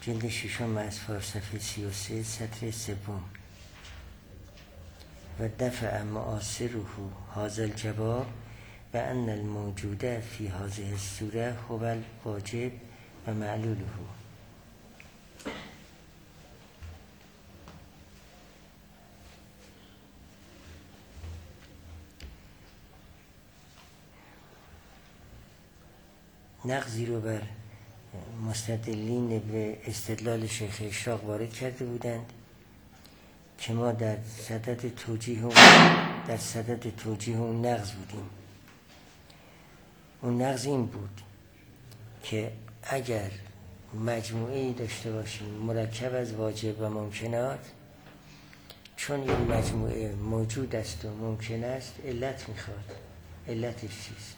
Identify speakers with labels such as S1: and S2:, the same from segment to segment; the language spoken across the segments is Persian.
S1: جلد ششم از صفحه 33 سطر سوم. و دفع معاصره هذا الجواب و ان الموجود فی هذه الصوره هو الواجب و معلوله. نقضی رو بر مستدلین به استدلال شیخ اشراق وارد کرده بودند که ما در صدد توجیه اون نقض بودیم. اون نقض این بود که اگر مجموعه‌ای داشته باشیم مرکب از واجب و ممکنات، چون این مجموعه موجود است و ممکن است علت میخواد. علتش چیست؟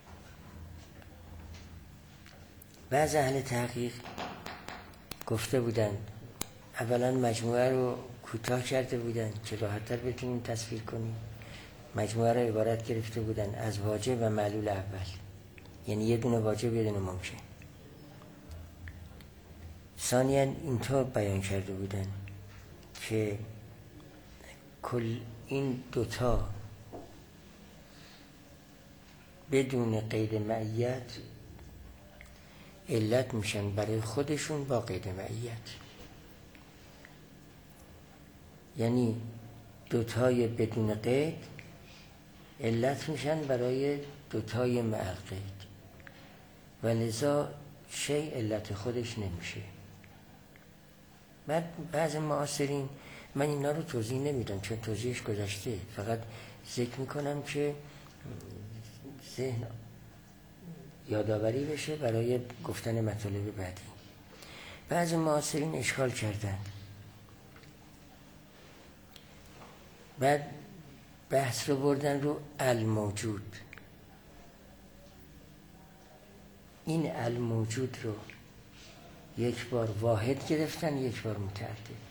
S1: بعض اهل تحقیق گفته بودند، اولا مجموعه رو کوتاه کرده بودند که راحت‌تر بتونیم تصویر کنیم. مجموعه رو عبارت گرفته بودند از واجب و معلول اول، یعنی یه دونه واجب یه دونه ممکن. ثانیاً اینطور بیان کرده بودند که کل این دوتا بدون قید معیت علت میشن برای خودشون با قید معیت، یعنی دوتای بدون قید علت میشن برای دوتای مع قید و لذا شیء علت خودش نمیشه. بعض معاصرین، من اینا رو توضیح نمیدم چون توضیحش گذشته، فقط ذکر میکنم که ذهن یادآوری بشه برای گفتن مطالب بعدی. بعض معاصرین اشکال کردن، بعد بحث رو بردن رو الموجود. این الموجود رو یک بار واحد گرفتن، یک بار متعدد.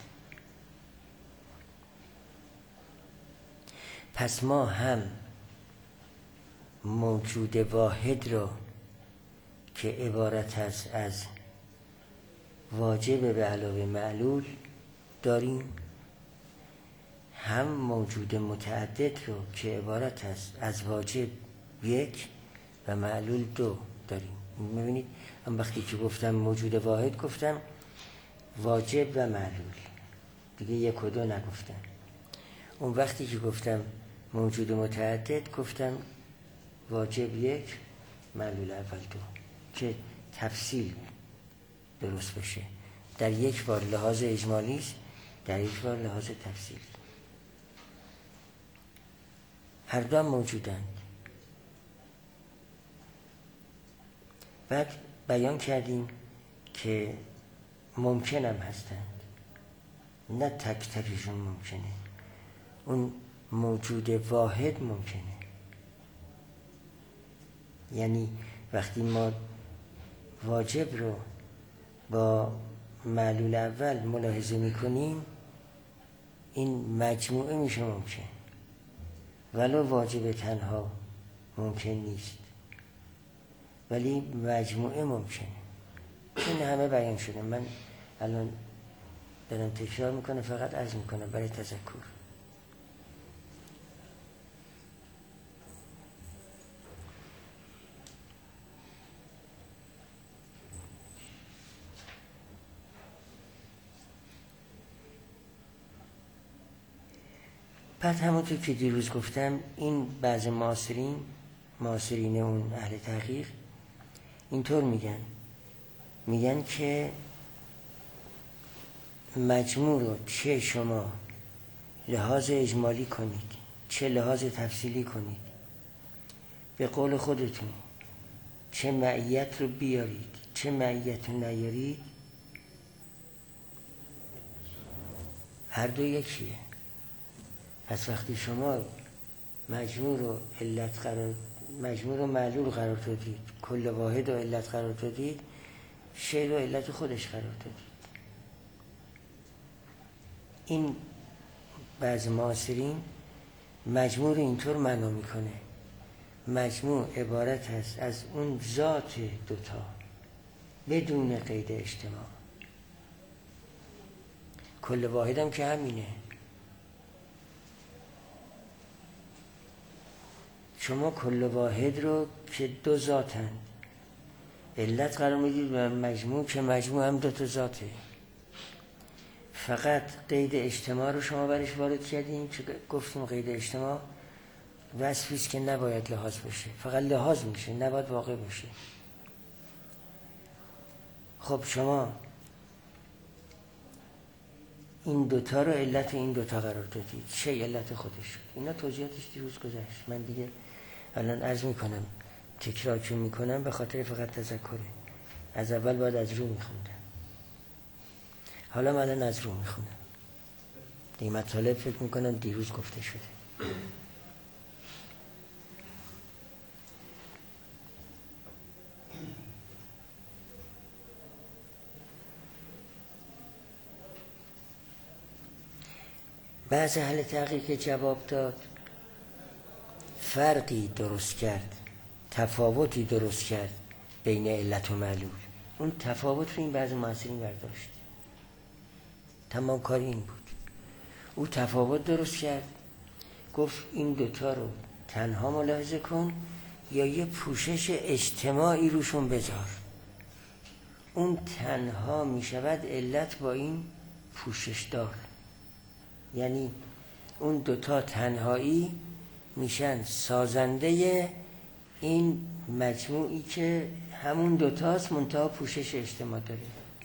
S1: پس ما هم موجود واحد رو که عبارت است از واجب به علاوه معلول داریم، هم موجود متعدد رو که عبارت است از واجب یک و معلول دو داریم. می‌بینید من وقتی که گفتم موجود واحد گفتم واجب و معلول، دیگه یک و دو نگفتم. اون وقتی که گفتم موجود متعدد گفتم واجب یک معلول اول دو، که تفصیل درست بشه. در یک بار لحاظ اجمالی است، در یک بار لحاظ تفصیل. هر دو موجودند. بعد بیان کردیم که ممکن هم هستند، نه تک تکشون ممکنه. اون موجود واحد ممکنه، یعنی وقتی ما واجب رو با معلول اول ملاحظه میکنیم این مجموعه میشه ممکن، ولو واجب تنها ممکن نیست ولی مجموعه ممکنه. این همه بیان شده، من الان دارم تکرار میکنم، فقط عرض میکنم برای تذکر. بعد همونطور که دیروز گفتم، این بعض معاصرین اون اهل تحقیق اینطور میگن که مجموع رو چه شما لحاظ اجمالی کنید چه لحاظ تفصیلی کنید، به قول خودتون چه معیت رو بیارید چه معیت رو نیارید، هر دو یکیه. پس وقتی شما مجموع رو معلول قرار دادید، کل واحد رو علت قرار دادید، شیء رو علت خودش قرار دادید. این بعض معاصرین مجموع رو اینطور معنا میکنه، مجموع عبارت است از اون ذات دوتا بدون قید اجتماع. کل واحد هم که همینه. شما کل واحد رو که دو ذاتن علت قرار میدید و مجموع که مجموع هم دو تا ذاته. فقط قید اجتماع رو شما برش وارد کردیم که گفتیم قید اجتماع وصفیست که نباید لحاظ بشه، فقط لحاظ میشه، نباید واقع باشه. خب شما این دوتا رو علت این دوتا قرار دادید، چه علت خودش شد؟ اینا توضیحاتش دیروز گذشت، من دیگه الان عرض میکنم، تکرار که میکنم به خاطر فقط تذکره. از اول باید از رو میخوندم، حالا من الان از رو میخونم. دیگه مطالب فکر میکنم دیروز گفته شده. بعض اهل تحقیق جواب داد، فرقی درست کرد، تفاوتی درست کرد بین علت و معلول. اون تفاوت رو این بعض محصلین برداشت، تمام کاری این بود. او تفاوت درست کرد، گفت این دوتا رو تنها ملاحظه کن یا یه پوشش اجتماعی روشون بذار. اون تنها می شود علت با این پوشش دار، یعنی اون دوتا تنهایی میشن سازنده این مجموعی که همون دوتاست منتها پوشش اجتماع داره.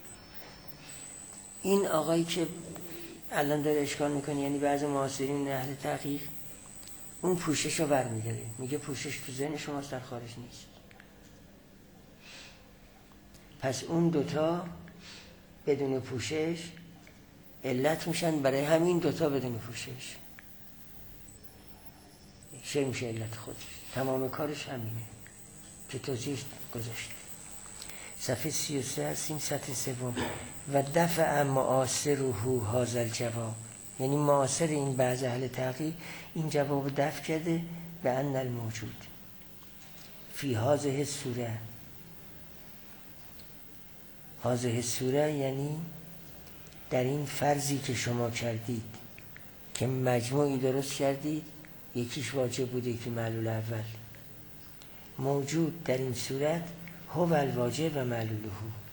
S1: این آقایی که الان داره اشکال میکنه، یعنی بعضی معاصرین اهل تحقیق، اون پوشش رو برمیداره، میگه پوشش تو ذهن شماست، در خارج نیست. پس اون دوتا بدون پوشش علت میشن برای همین دوتا بدون پوشش. چه میشه علت خودش؟ تمام کارش همینه که توضیح گذاشت. صفحه 33 هستیم، سطح سوم. و دفع معاصره هذا الجواب، یعنی معاصر این بعض اهل تحقیق این جواب دفع کرده به ان الموجود فی هذه الصوره. هذه الصوره یعنی در این فرضی که شما کردید که مجموعی درست کردید، یکیش واجب بوده که معلول اول موجود در این صورت هو الواجب و معلوله.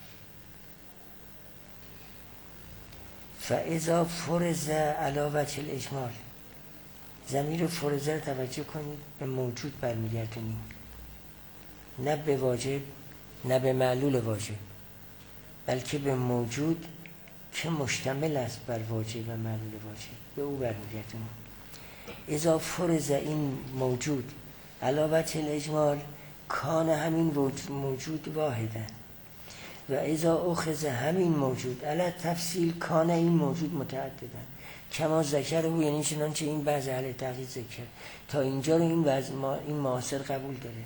S1: فاذا فرض علی وجه الاجمال، ضمیر فرض رو توجه کنید، به موجود برمیگردونید، نه به واجب نه به معلول واجب، بلکه به موجود که مشتمل است بر واجب و معلول واجب، به او برمیگردونید. اذا فرض این موجود علی وجه الاجمال کان همین موجود واحدن و اذا اخذ همین موجود علی تفصیل کان این موجود متعددن کما ذکر او، یعنی چنانچه این بعض اهل تحقیق ذکر. تا اینجا رو این معاصر قبول داره،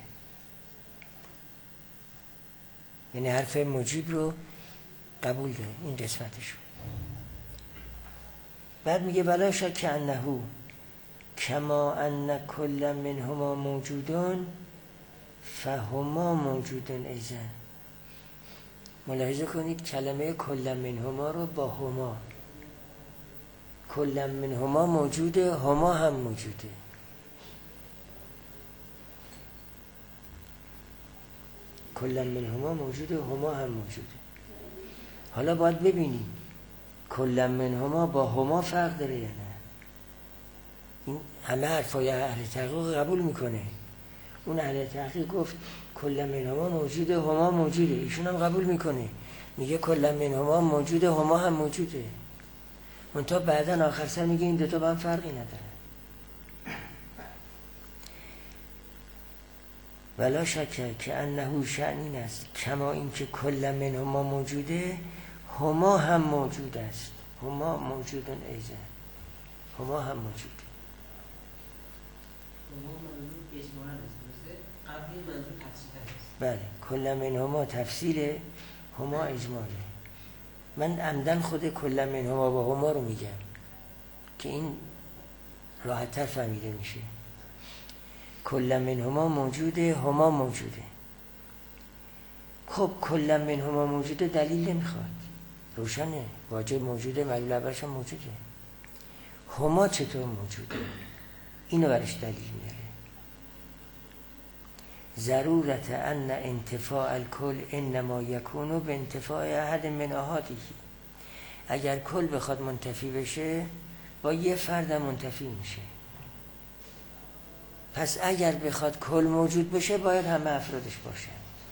S1: یعنی حرف مجیب رو قبول داره، این قسمتشو. بعد میگه ولا شک انه کما ان کل منهما موجودون فهما موجودن ایضا. ملاحظه کنید کلمه کل منهما رو با هما، کل منهما موجوده، هما هم موجوده. کل منهما موجوده، هما هم موجوده. حالا باید ببینیم کل منهما با هما فرق داره یا نه. این همه حرفای اهل تحقیق قبول میکنه. اون اهل تحقیق گفت کل منهما موجوده، هما موجوده، ایشون هم قبول میکنه، میگه کل منهما موجوده، هما هم موجوده. منتها بعدا آخر سر میگه این دوتا با هم فرقی نداره. ولا شک که انه شأنین است کما این که کل منهما موجوده هما هم موجود است، هما موجودن ایضا، هما هم موجود. بله، کل منهما تفصیل، هما اجماله. من عمدن خود کل منهما با هما رو میگم که این راحت‌تر فهمیده میشه. کل منهما موجوده، هما موجوده. خب کل منهما موجوده دلیل نمیخواد. روشنه، واجب موجوده، معلول اولش هم موجوده. هما چطور موجوده؟ اینو برش دلیل میاره. ضرورت ان انتفاع الکل انما یکون به انتفاع احد من احاده. اگر کل بخواد منتفی بشه با یه فرد منتفی میشه. پس اگر بخواد کل موجود بشه باید همه افرادش باشه.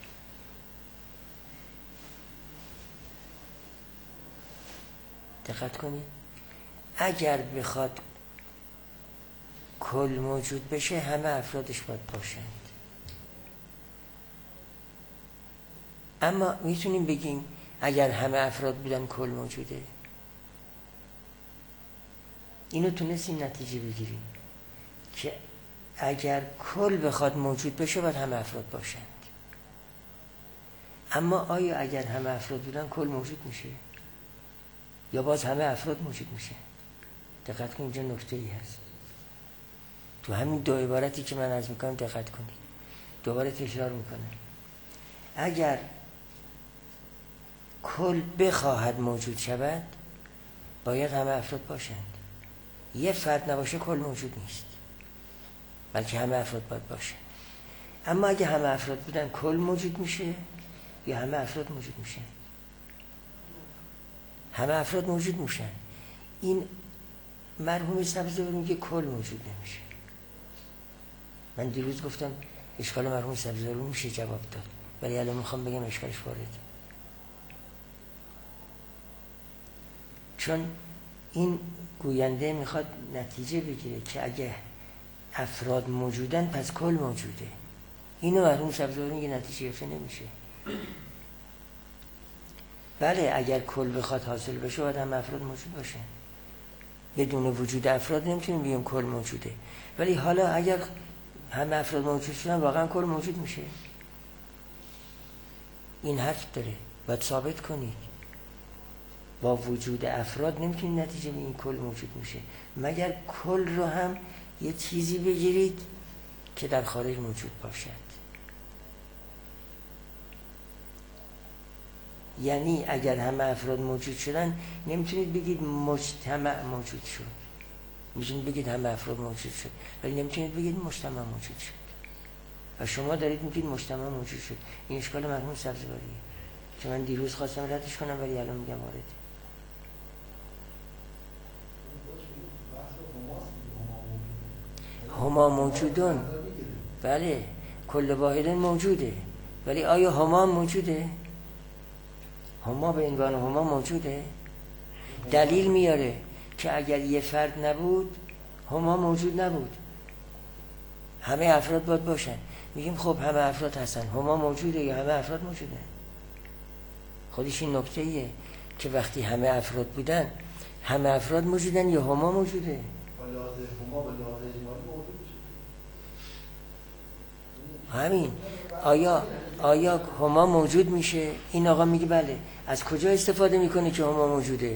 S1: دقت کنید، اگر بخواد کل موجود بشه همه افرادش باید باشند. اما میتونیم بگیم اگر همه افراد بودن کل موجوده؟ اینو تونستیم نتیجه بگیریم که اگر کل بخواد موجود بشه باید همه افراد باشند. اما آیا اگر همه افراد بودن کل موجود میشه؟ یا باز همه افراد موجود میشه؟ دقت کنید، اینجا نکته ای هست. تو همین دو عبارتی که من عرض میکنم دقت کنید، دوباره تکرار میکنم. اگر کل بخواهد موجود شود باید همه افراد باشند. یه فرد نباشه کل موجود نیست، بلکه همه افراد باید باشه. اما اگه همه افراد بودن کل موجود میشه یا همه افراد موجود میشه؟ همه افراد موجود میشن. این مرحوم سبزواری میگه کل موجود نمیشه. من دیروز گفتم اشکال مرحوم سبزواری میشه جواب داد، ولی الان میخوام بگم اشکالش وارد. چون این گوینده میخواد نتیجه بگیره که اگه افراد موجودن پس کل موجوده. اینو مرحوم سبزواری میگه نتیجه گرفته نمیشه. بله اگر کل بخواد حاصل بشه باید هم افراد موجود باشه. بدون وجود افراد نمیتونیم بگیم کل موجوده. ولی حالا اگر همه افراد موجود شدن واقعا کل موجود میشه؟ این حرف داره، باید ثابت کنید. با وجود افراد نمیتونید نتیجه بگیرید کل موجود میشه، مگر کل رو هم یه چیزی بگیرید که در خارج موجود باشد. یعنی اگر همه افراد موجود شدن نمیتونید بگید مجتمع موجود شد. میتونید بگید همه افراد موجود شد ولی نمیتونید بگید مجتمع موجود شد. و شما دارید میگید مجتمع موجود شد. این اشکال مرحوم سبزواریه که من دیروز خواستم ردش کنم ولی الان میگم وارد. هما موجودون، بله کل واحدن موجوده، ولی آیا هما موجوده؟ هما به عنوان هما موجوده؟ دلیل میاره که اگر یه فرد نبود هما موجود نبود، همه افراد باید باشن. میگیم خب همه افراد هستن، هما موجوده یا همه افراد موجوده؟ خودش این نکته ایه که وقتی همه افراد بودن همه افراد موجودن یا هما موجوده؟ همین. آیا هما موجود میشه؟ این آقا میگه بله. از کجا استفاده میکنه که هما موجوده؟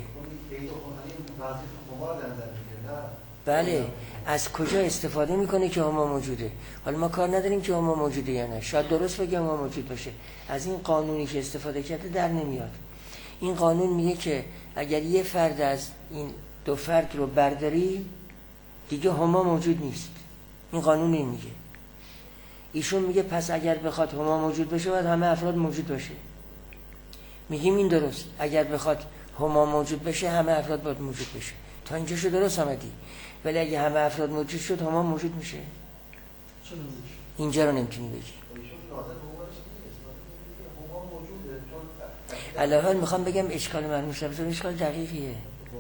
S1: بله از کجا استفاده میکنه که هما موجوده؟ حالا ما کار نداریم که هما موجوده یا نه، شاید درست بگه هما موجود باشه. از این قانونی که استفاده کرده در نمیاد. این قانون میگه که اگر یه فرد از این دو فرد رو برداری دیگه هما موجود نیست. این قانون میگه. ایشون میگه پس اگر بخواد هما موجود بشه باید همه افراد موجود باشه. میگیم این درست، اگر بخواد هما موجود بشه همه افراد باید موجود بشه. تا اینجا شو درست آمدی. ولی اگه همه افراد موجود شد هما موجود میشه؟ اینجا رو نمیتونی بگی. الان میخوام بگم اشکال مرحوم سبزواری اشکال دقیقیه.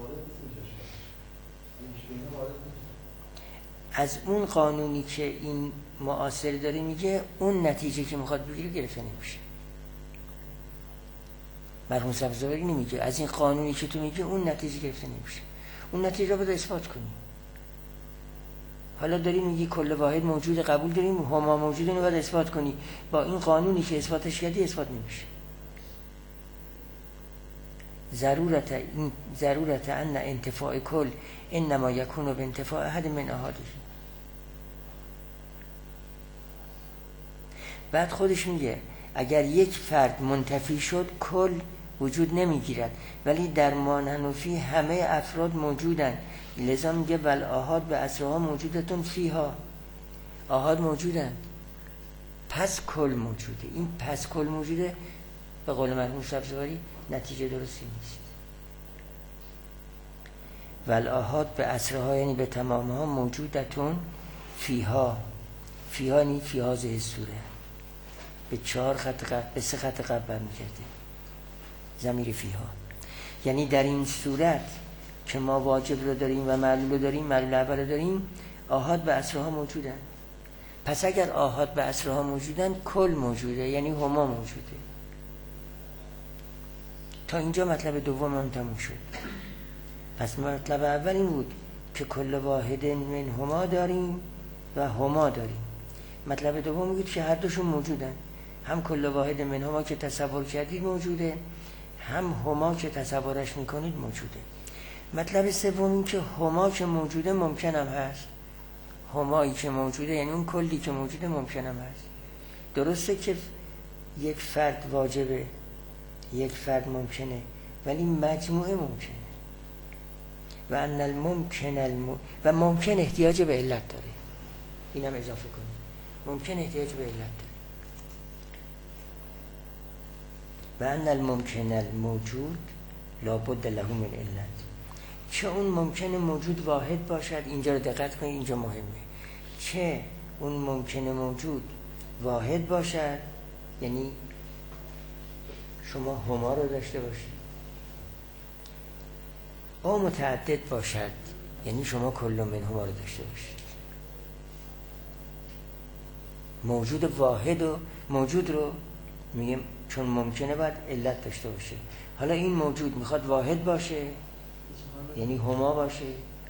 S1: از اون قانونی که این معاصر داره میگه اون نتیجه که میخواد بگیره گرفته نمیشه. مرحوم سبزواری نمیگه از این قانونی که تو میگه اون نتیجه گرفته نمیشه. اون نتیجه رو باید اثبات کنی. حالا داری میگی کل واحد موجود، قبول داریم هما موجود، اینو باید اثبات کنی. با این قانونی که اثباتش کردی اثبات نمیشه. ضرورت ان انتفاع کل انما یکون به انتفاع احد من احاده. بعد خودش میگه اگر یک فرد منتفی شد کل وجود نمیگیرد، ولی در مانحنفی همه افراد موجودن. لذا میگه ول آحاد به اسرها موجودتون فیها، آحاد موجودن، پس کل موجوده. این پس کل موجوده به قول مرحوم سبزواری نتیجه درستی نیست. ول آحاد به اسرها یعنی به تمامها موجودتون فیها، فیها یعنی فیها زه سوره به 4 خط قبل، به 3 خط قبل برمیگرده ضمیر فیها. یعنی در این صورت که ما واجب رو داریم و معلول رو داریم، معلول اول رو داریم، آحاد به اسرها موجودن. پس اگر آحاد به اسرها موجودن کل موجوده، یعنی هما موجوده. تا اینجا مطلب دوم هم تموم شد. پس مطلب اول این بود که کل واحد من هما داریم و هما داریم. مطلب دوم بود که هر دوشون موجودن، هم کل واحد من هما که تصور کردید موجوده، هم هما که تصورش میکنید موجوده. مطلب سوم این که هما که موجوده ممکنم هست. همایی که موجوده یعنی اون کلی که موجوده ممکنم هست. درسته که یک فرد واجبه، یک فرد ممکنه، ولی مجموعه ممکنه. و ان الممکن و ممکن احتیاج به علت داره. اینم اضافه کنیم، ممکن احتیاج به علت داره. و ان الممکن الموجود لابد له من علت. چه اون ممکن موجود واحد باشد، اینجا رو دقت کنید، اینجا مهمه. چه اون ممکن موجود واحد باشد، یعنی شما هما رو داشته باشید، او متعدد باشد، یعنی شما کل من هما رو داشته باشید. موجود واحد و موجود رو میگیم چون ممکنه باید علت داشته باشه. حالا این موجود میخواد واحد باشه یعنی هما باشه،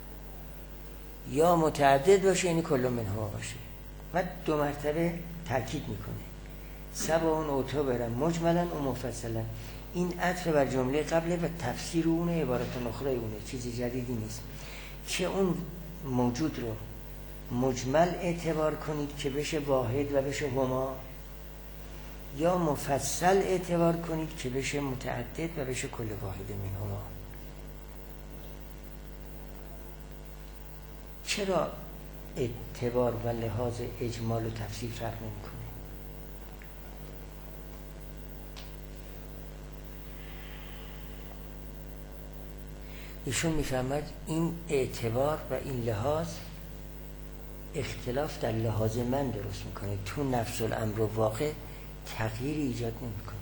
S1: یا متعدد باشه یعنی کل من هما باشه. و 2 مرتبه تاکید میکنه سبا اون اوتو برم مجملا و مفصلا. این عطف بر جمله قبله و تفسیر اونه عبارت نخره اونه، چیزی جدیدی نیست. که اون موجود رو مجمل اعتبار کنید که بشه واحد و بشه هما، یا مفصل اعتبار کنید که بشه متعدد و بشه کل واحد من هما. چرا اعتبار و لحاظ اجمال و تفصیل فرق نمی‌کنه؟ ایشون میفهمد این اعتبار و این لحاظ اختلاف در لحاظ من درست میکنه، تو نفس الامر و واقع تغییری ایجاد نمیکنه.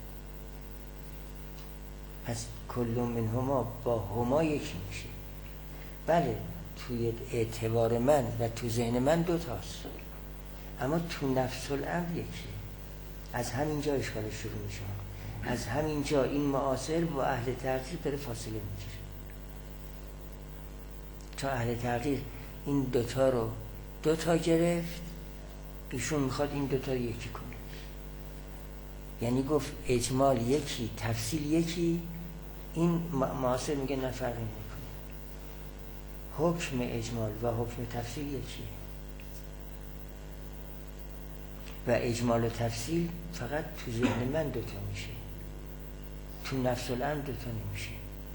S1: پس کل من هما با هما یکی میشه. بله توی اعتبار من و تو ذهن من 2 تاست، اما تو نفس الامر یکی. از همینجا اشکالش شروع میشه. از همینجا این معاصر با اهل تحقیق داره فاصله میگیره، چون اهل تحقیق این 2 تا رو 2 تا گرفت، ایشون میخواد این 2 تا رو یکی کنه. یعنی گفت اجمال یکی تفصیل یکی، این معاصر میگه نه فرقی نمیکنه، حکم اجمال و حکم تفصیل یکیه و اجمال و تفصیل فقط تو ذهن من 2 تا میشه، تو نفس الامر 2 تا نمیشه.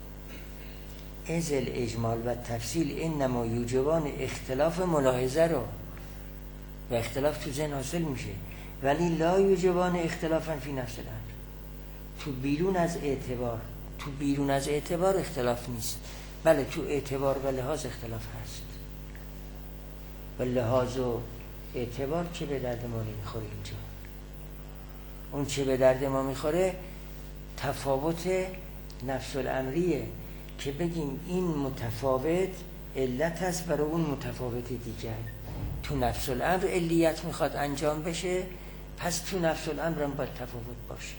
S1: ازل اجمال و تفصیل انما یوجبان اختلاف ملاحظه رو، و اختلاف تو ذهن حاصل میشه، ولی لا یوجبان اختلافا فی نفس الامر. تو بیرون از اعتبار اختلاف نیست. بله تو اعتبار و لحاظ اختلاف هست، و لحاظ و اعتبار که به درد ما نمیخوره. اینجا اون چه به درد ما میخوره تفاوت نفس الامریه که بگیم این متفاوت علت هست برای اون متفاوت دیگر. تو نفس الامر علیت میخواد انجام بشه، پس تو نفس الامر هم باید تفاوت باشه.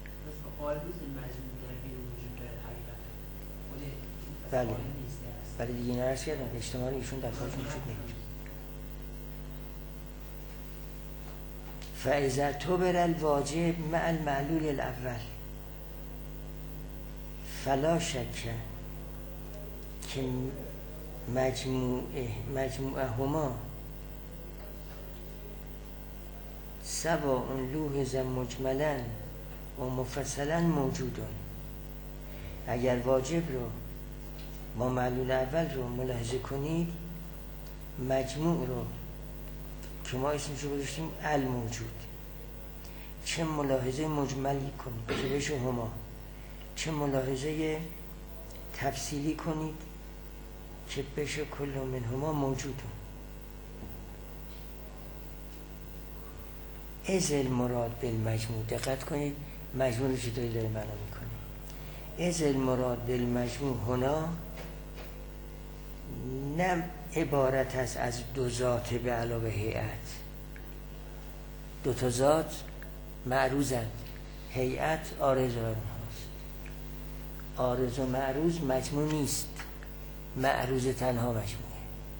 S1: بله بله دیگه نرس کردم که اجتماعی ایشون در خواهش موجود نمید. فاذا تبر الواجب مع المعلول الاول فلا شک که مجموعه هما سوا اون لوحظ مجملا و مفصلا موجودون. اگر واجب رو با معلول اول رو ملاحظه کنید، مجموع رو که ما اسمشو گذاشتیم الموجود، چه ملاحظه مجملی کنید که بشه هما، چه ملاحظه تفصیلی کنید که بشه کل من هما موجود. از المراد بالمجموع، دقت کنید مجموع رو چطوری داره معنا میکنه. از المراد بالمجموع هنا نه عبارت است از دو ذات به علاوه هیئت. دو تا ذات معروضند، هیئت عارض هاست. عارض و معروض مجموع نیست، معروض تنها مجموعه.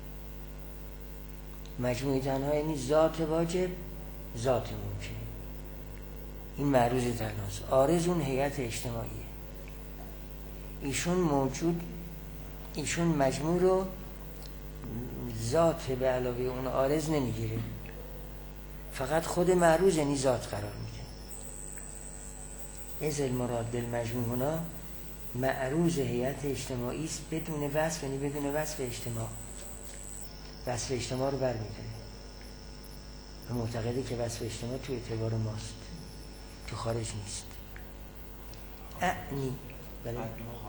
S1: مجموع تنها یعنی ذات واجب، ذات ممکن، این معروض تنهاست. عارض اون هیئت اجتماعیه. ایشون موجود، ایشون مجموع رو ذات به علاوه اون عارض نمیگیره، فقط خود معروض یعنی ذات قرار میده. از المراد بالمجموع هنا معروض هیئت اجتماعی است بدون وصف، یعنی بدون وصف اجتماع. وصف اجتماع رو برمی‌داره و معتقده که وصف اجتماع تو اعتبار ماست، تو خارج نیست. اعنی بله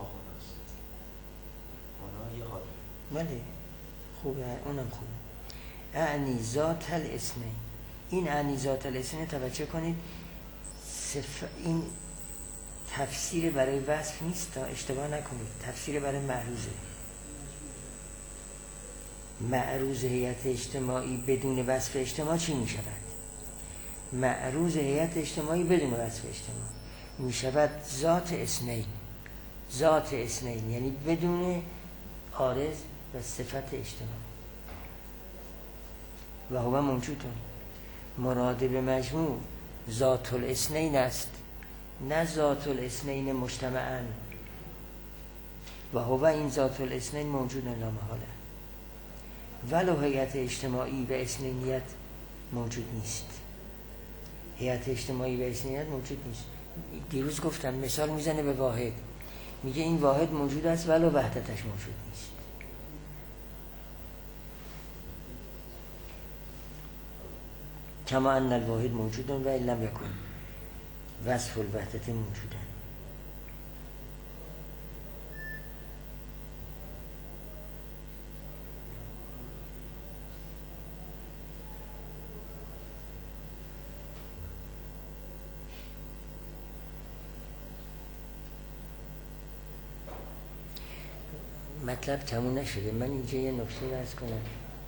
S1: بله خوبه، اونم خوبه. اعنی ذات الاثنین، این اعنی ذات الاثنین توجه کنید، این تفسیر برای وصف نیست تا اشتباه نکنید، تفسیر برای معروضه. معروض هیئت اجتماعی بدون وصف اجتماع چی می شود؟ معروض هیئت اجتماعی بدون وصف اجتماع می شود ذات اثنین. ذات اثنین یعنی بدون عارض و صفت اجتماع. و هو موجودون. مراد به مجموع ذات الاثنین است، نه ذات الاثنین مجتمعاً. و هو این ذات الاثنین موجود لا محاله. ولو هیئت اجتماعی و اثنینیت موجود نیست. هیئت اجتماعی و اثنینیت موجود نیست. دیروز گفتم مثال میزنه به واحد، میگه این واحد موجود است ولو وحدتش موجود نیست. کما ان الواحد موجود و ان لم یکن وصف الوحدت موجودا. مطلب تموم نشده، من اینجا یه نکته عرض کنم،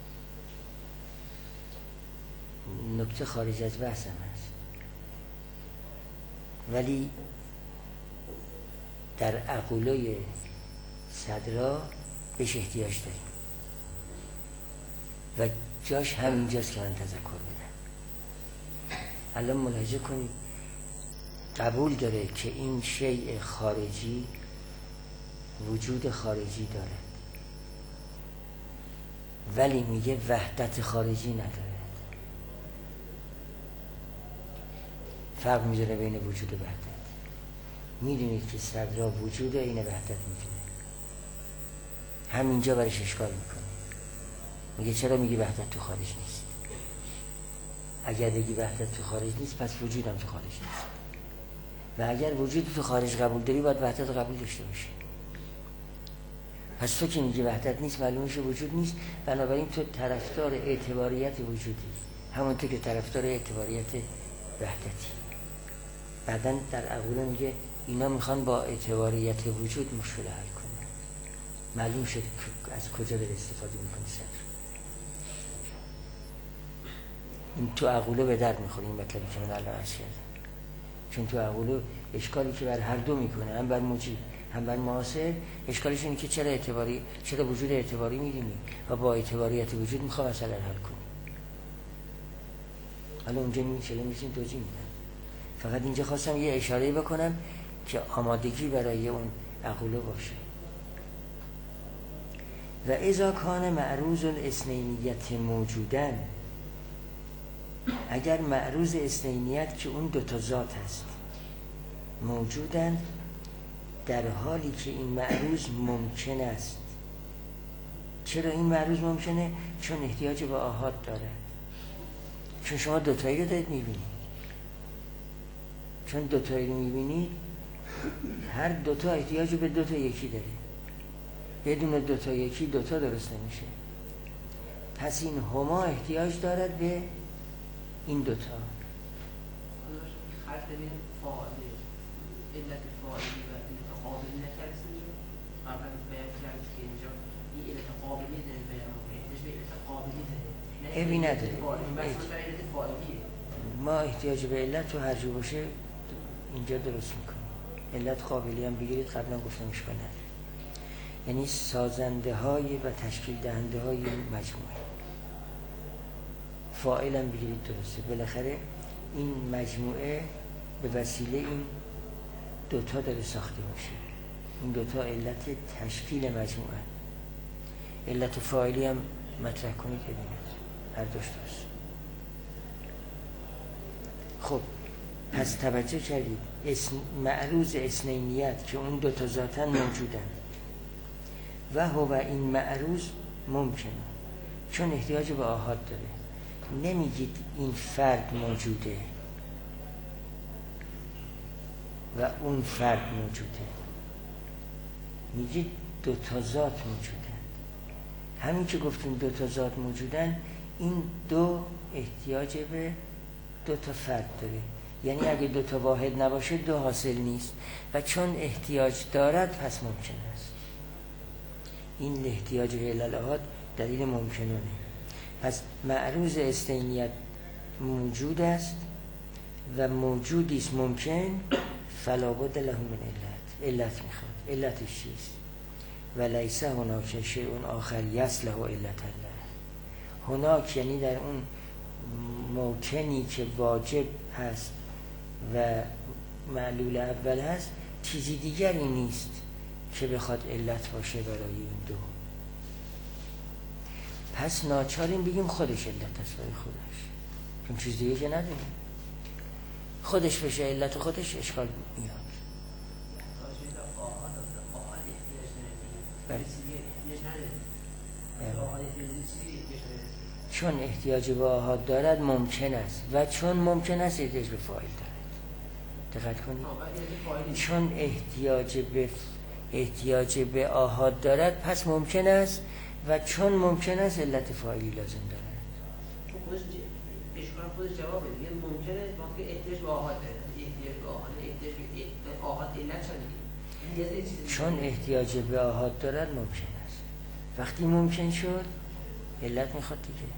S1: نکته خارج از بحثم هست، ولی در عقوله صدرا بهش احتیاج داریم و جاش همینجاست که من تذکر بدم. الان ملاحظه کنید، قبول داره که این شیء خارجی وجود خارجی داره، ولی میگه وحدت خارجی نداره. فرق میذاره بین وجود و وحدت. میدونید که صدرا وجود این وحدت میدونه، همینجا برش اشکال میکنه، میگه چرا میگی وحدت تو خارج نیست؟ اگر بگی وحدت تو خارج نیست پس وجودم تو خارج نیست، و اگر وجود تو خارج قبول داری باید وحدت قبول داشته باشی. پس تو که میگی وحدت نیست معلومه وجود نیست، بنابراین تو طرفدار اعتباریت وجودی، همونطور که طرفدار اعتباریت وحدتی. بعدن در عقوله میگه اینا میخوان با اعتباریت وجود مشکل حل کنن. معلوم شد از کجا داره استفاده میکنه صدر. این تو عقوله به درد میخوره این مطلبی که من الان عرض کردم، چون تو عقوله اشکالی که بر هر دو میکنه، هم بر موجی هم بر معاصر، اشکالش اینه که چرا وجود اعتباری میدونی و با اعتباریت وجود میخوام مسئله حل کنی. حالا اونجا میشیم توضیح میدم. فقط اینجا خواستم یه اشاره بکنم که آمادگی برای اون عقوله باشه. و اذا کان معروض الاثنینیت موجودن، اگر معروض اثنینیت که اون دوتا ذات هست موجودن، در حالی که این معروض ممکن است. چرا این معروض ممکنه؟ چون احتیاج به آحاد داره. چون شما دوتایی رو دارید میبینید. چون دوتایی رو میبینید، هر دوتا احتیاج به دوتا یکی داره. بدون دوتا یکی دوتا درست نمیشه. پس این هما احتیاج دارد به این دوتا.
S2: خرد بین فاعل علت فاعلی و علت قابلی نکردیم. قبلا بیان کردیم که اینجا این علت قابلی داره بیان میکنه. به علت قابلی داره.
S1: عیبی نداره.
S2: برای علت فاعلیه.
S1: ما احتیاج به علت تو هر جو باشه اینجا درست میکنیم. علت قابلی هم بگیرید، قبلا گفتم اشکال نداره. یعنی سازنده های و تشکیل دهنده های مجموعه. فاعل هم بگیرید درسته. بالاخره این مجموعه به وسیله این دوتا داره ساخته باشه. این دوتا علت تشکیل مجموعه. علت فاعلی هم مطرح کنید که ببینید هر دوش درست. خب پس توجه کردید معروض اثنینیت که اون دوتا ذاتاً موجودن و هو این معروض ممکنه چون احتیاج به آحاد داره. نمیگید این فرد موجوده و اون فرد موجوده، میگید دوتا ذات موجودن. همین که گفتیم دوتا ذات موجودن، این دو احتیاج به دوتا فرد داره. یعنی اگه دوتا واحد نباشه دو حاصل نیست و چون احتیاج دارد پس ممکن است. این احتیاج به الالهات دلیل ممکنونه. پس معروض استینیت موجود است و موجودیست ممکن، فلا بد له من علت میخواد. علتش چیست؟ و لیس هناک شیء آخر یصلح علت الله. هناک یعنی در اون موکنی که واجب هست و معلول اول هست چیزی دیگری نیست که بخواد علت باشه برای این دو. پس ناچاریم بگیم خودش علت است برای خودش، چون چیز دیگه که نداریم. خودش بشه علت خودش اشکال میاد. چون احتیاج به آحاد دارد ممکن است و چون ممکن است احتیاج به فاعل دارد. دقت کنید. چون احتیاج به آحاد دارد پس ممکن است و چون ممکن است علت فاعلی لازم دارد.
S2: خودش اشکال خودش جواب بده. یعنی ممکنه وقتی احتیاج به آحاد داره. احتیاج به آحاد علت شده.
S1: چون احتیاج به آحاد دارد ممکن است. وقتی ممکن شد علت میخواد دیگه.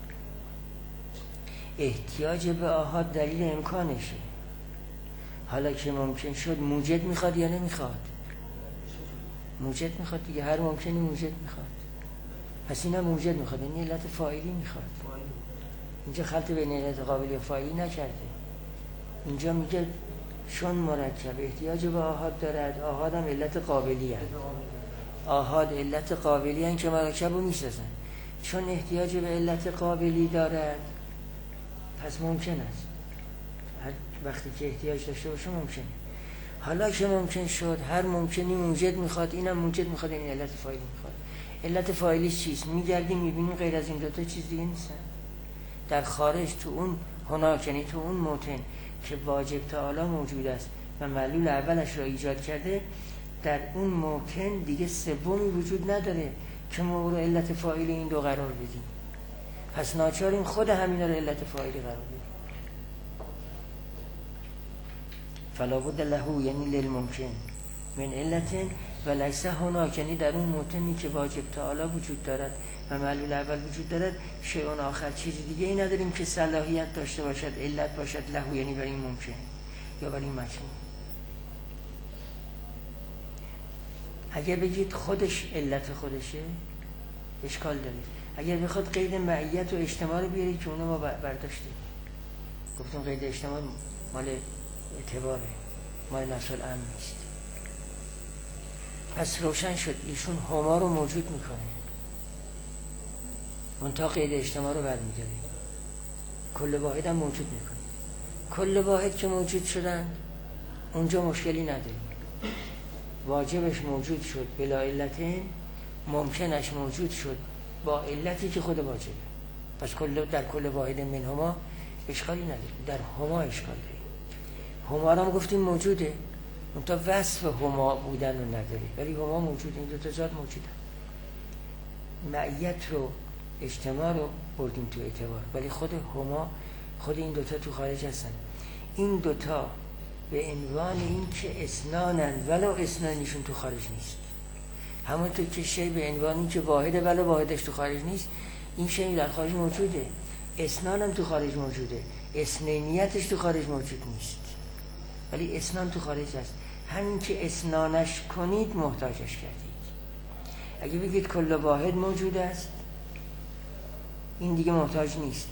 S1: احتیاج به آحاد دلیل امکانشه. حالا که ممکن شد موجد میخواد یا نمیخواد؟ موجد میخواد دیگه. هر ممکنی موجد میخواد. پس اینا موجد میخواد، یعنی علت فاعلی میخواد. اینجا خلط بین علت قابلی و فاعلی نکرده. اینجا میگه چون مرکب احتیاج به آحاد دارد، آحاد هم علت قابلی هست. آحاد علت قابلی هست که مرکب رو میسازن. چون احتیاج به علت قابلی دارد پس ممکن است. هر وقتی که احتیاج داشته باشه ممکنه. حالا که ممکن شد هر ممکنی موجد میخواد، اینم موجد میخواد، این علت فاعلی میخواد. علت فاعلی چیست؟ میگردیم میبینیم غیر از این دوتا چیز دیگه نیستن. در خارج تو اون هناک یعنی تو اون موطن که واجب تعالی موجود است و معلول اولش را ایجاد کرده، در اون موطن دیگه سومی وجود نداره که ما رو علت فاعلی این دو قرار بدیم. پس ناچاریم خود همینا رو علت فاعلی قرار بدیم. فلا بد له یعنی للممکن من علت و لیس هناک یعنی در اون موطنی که واجب تعالی وجود دارد و معلول اول وجود دارد شیء آخر چیز دیگه ای نداریم که صلاحیت داشته باشد علت باشد له یعنی برای این ممکن یا برای این مجموع. اگر بگید خودش علت خودشه اشکال داره. اگر بخواد قید معیت و اجتماع رو بیارید که اونو ما برداشتیم، گفتم قید اجتماع مال اعتباره، مال نفس الامر نیست. پس روشن شد ایشون هما رو موجود میکنه، منتها قید اجتماع رو برمیداره، کل واحد هم موجود میکنه. کل واحد که موجود شدن اونجا مشکلی نداریم. واجبش موجود شد بلا علتین، ممکنش موجود شد با علتی که خود واجبه. پس در کل واحد منهما اشکالی نداره، در هما اشکال داره. هما رو هم گفتیم موجوده، اون تا وصف هما بودن رو نداره، ولی هما موجود، این دوتا ذات موجوده. معیت رو، اجتماع رو بردیم تو اعتبار، ولی خود هما، خود این دوتا تو خارج هستن. این دوتا به عنوان این که اسنانن ولو اسنانیشون تو خارج نیست. همونطور که شی به عنوان این که واحده ولو واحدش تو خارج نیست، این شی در خارج موجوده. اسنانم تو خارج موجوده، اسنانیتش تو خارج موجود نیست، ولی اسنان تو خارج هست. همین که اسنانش کنید محتاجش کردید. اگه بگید کل واحد موجود است، این دیگه محتاج نیست.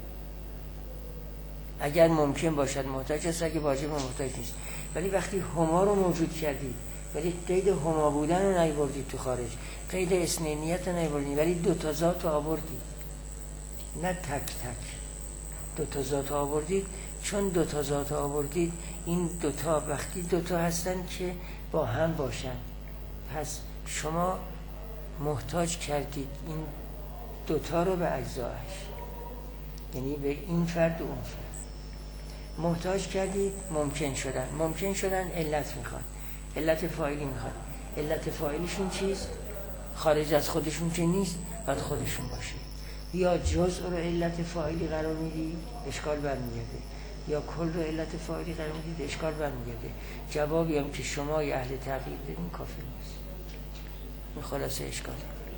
S1: اگر ممکن باشد محتاج است، اگه واجب محتاج نیست. ولی وقتی هما رو موجود کردید، ولی قید هما بودن رو نیاوردید تو خارج، قید اسنانیت رو نیاوردید، ولی دو تا ذات رو آوردید، نه تک تک دو تا ذات آوردید. چون دو تا ذات آوردید، این دو تا وقتی دو تا هستن که با هم باشن، پس شما محتاج کردید این دو تا رو به اجزایش، یعنی به این فرد و اون فرد محتاج کردید. ممکن شدن علت میخواد، علت فاعلی میخواد. علت فاعلیشون چیست؟ خارج از خودشون که نیست، باید خودشون باشه. یا جزء رو علت فاعلی قرار میدی، اشکال برمیگرده، یا کل رو علت فاعلی قرار میدید، اشکال برمیگرده. جوابی هم که شما ی اهل تغییر دارین کافی نیست. این خلاصه اشکال.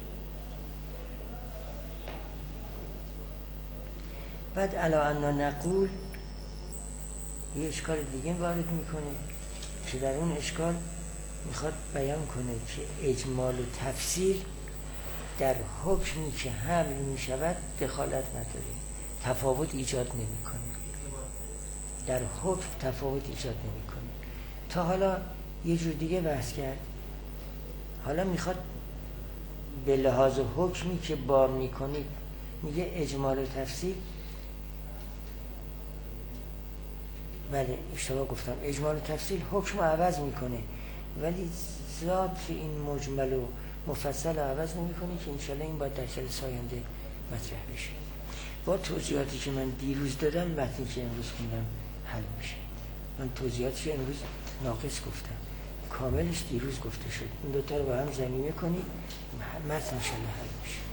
S1: بعد علا انا نقول یه اشکال دیگه وارد میکنه که در اون اشکال میخواد بیان کنه که اجمال و تفسیر در حکمی که حمل میشود دخالت نداره، تفاوت ایجاد نمیکنه. در حکم تفاوت ایجاد نمیکنه. تا حالا یه جور دیگه بحث کرد، حالا میخواد به لحاظ حکمی که بار میکنید، میگه اجمال و تفسیر. بله اشتباه گفتم، اجمال و تفصیل حکم رو عوض میکنه، ولی ذات این مجمل و مفصل رو عوض نمیکنه، که انشالله این باید در جلسه آینده مطرح بشه. با توضیحاتی که من دیروز دادم، متنی که امروز خوندم حل میشه. من توضیحاتی که امروز ناقص گفتم، کاملش دیروز گفته شد. این دوتا رو با هم ضمیمه کنید، متن انشالله حل میشه.